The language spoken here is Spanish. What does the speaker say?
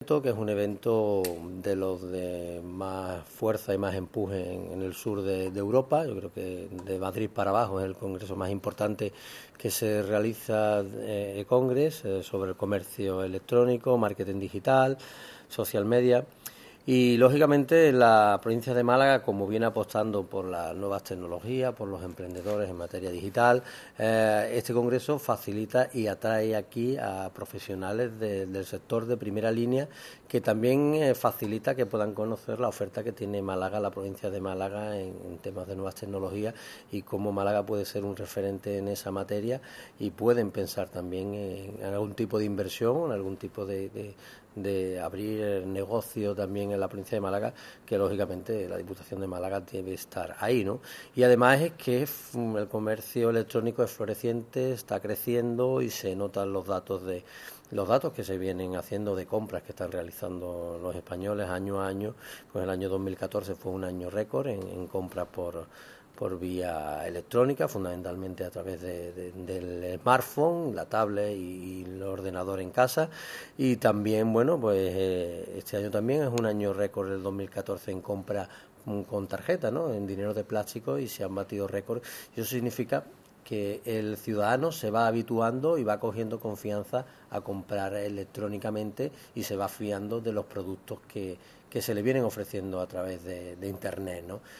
evento, que es un evento de los de más fuerza y más empuje en el sur de Europa. Yo creo que de Madrid para abajo es el congreso más importante que se realiza, e-Congress, sobre el comercio electrónico, marketing digital, social media. Y lógicamente la provincia de Málaga, como viene apostando por las nuevas tecnologías, por los emprendedores en materia digital, este congreso facilita y atrae aquí a profesionales del sector de primera línea, que también facilita que puedan conocer la oferta que tiene Málaga, la provincia de Málaga, en temas de nuevas tecnologías, y cómo Málaga puede ser un referente en esa materia, y pueden pensar también en algún tipo de inversión, en algún tipo de abrir negocio también en la provincia de Málaga, que lógicamente la Diputación de Málaga debe estar ahí, ¿no? Y además es que el comercio electrónico es floreciente, está creciendo, y se notan los datos que se vienen haciendo de compras que están realizando los españoles año a año. Pues el año 2014 fue un año récord en compras por vía electrónica, fundamentalmente a través del smartphone, la tablet y el ordenador en casa. Y también, bueno, pues este año también es un año récord, el 2014, en compra con tarjeta, ¿no?, en dinero de plástico, y se han batido récords. Y eso significa que el ciudadano se va habituando y va cogiendo confianza a comprar electrónicamente, y se va fiando de los productos que se le vienen ofreciendo a través de Internet, ¿no?